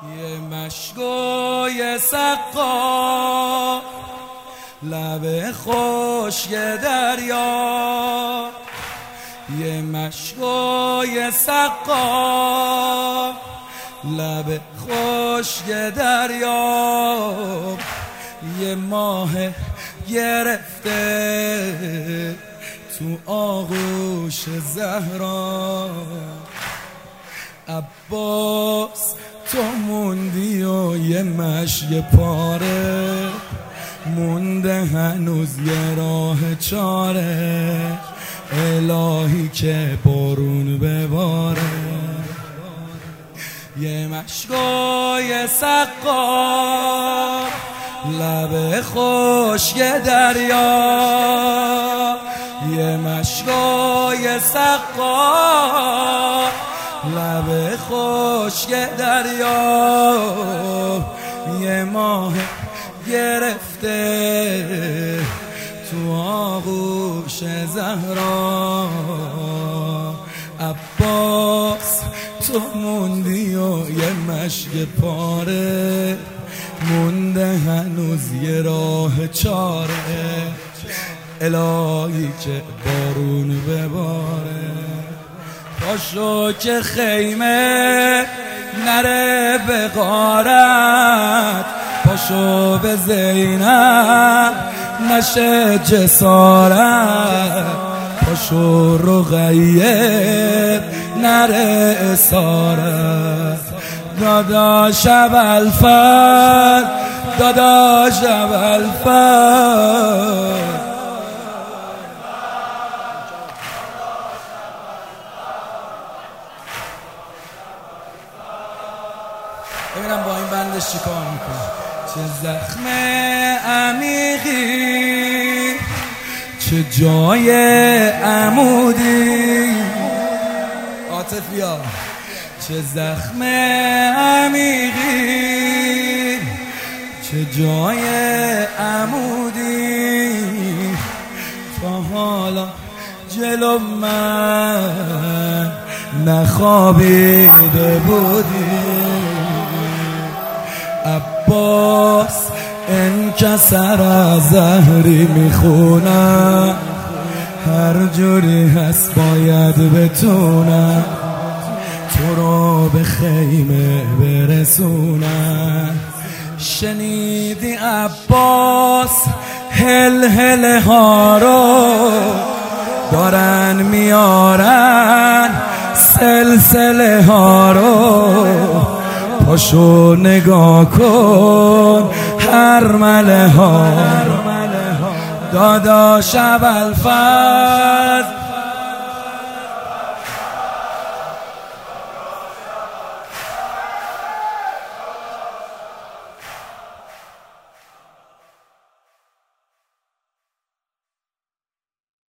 یه مشکوی سقا لب خشک دریا، یه مشکوی سقا لب خشک دریا، یه ماه گرفته تو آغوش زهرا. عباس تو موندی و یه مشی پاره مونده هنوز یه راه چاره، الهی که بارون بباره. یه مشکای سقا لب خشک دریا، یه مشکای سقا لب خشک دریا، یه ماه گرفته تو آغوش زهرا. عباس تو موندی و یه مشک پاره مونده هنوز یه راه چاره، الهی که بارون بباره. پاشو که خیمه نره به غارت، پاشو به زینب نشه جسارت، پاشو رقیه نره اسارت. داداش ابوالفضل، داداش ابوالفضل، ببینم با این بندش چی کار میکنه. چه زخم عمیقی، چه جای عمودی، عاطفیا چه زخم عمیقی، چه جای عمودی، تا حالا جلو من نخوابیده بودی. عباس انکسر از زهری میخونم، هر جوری هست باید بتونم تو رو به خیمه برسونم. شنیدی عباس هل ها رو دارن میارن، سلسله ها رو پاشو نگاه کن هرمله ها. داداش ابوالفضل